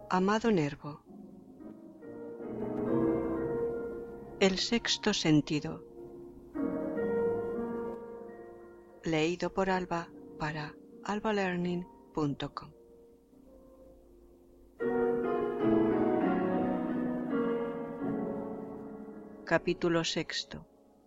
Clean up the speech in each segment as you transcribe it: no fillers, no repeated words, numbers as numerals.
Amado Nervo. El sexto sentido. Leído por Alba para albalearning.com. Capítulo sexto.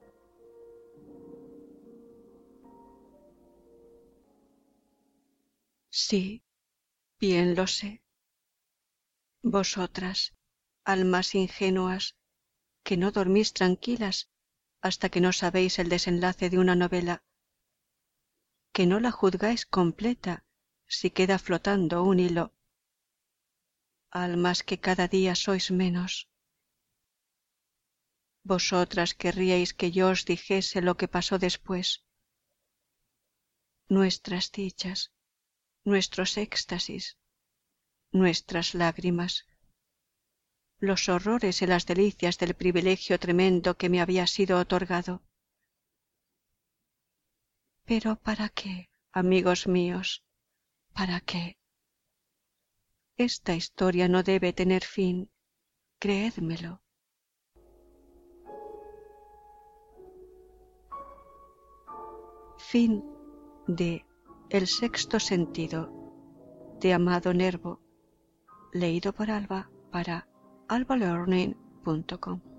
Sí, bien lo sé. Vosotras, almas ingenuas, que no dormís tranquilas hasta que no sabéis el desenlace de una novela, que no la juzgáis completa si queda flotando un hilo, almas que cada día sois menos. Vosotras querríais que yo os dijese lo que pasó después, nuestras dichas, nuestros éxtasis, nuestras lágrimas, los horrores y las delicias del privilegio tremendo que me había sido otorgado. Pero ¿para qué, amigos míos? ¿Para qué? Esta historia no debe tener fin, creédmelo. Fin de El sexto sentido de Amado Nervo, leído por Alba para albalearning.com.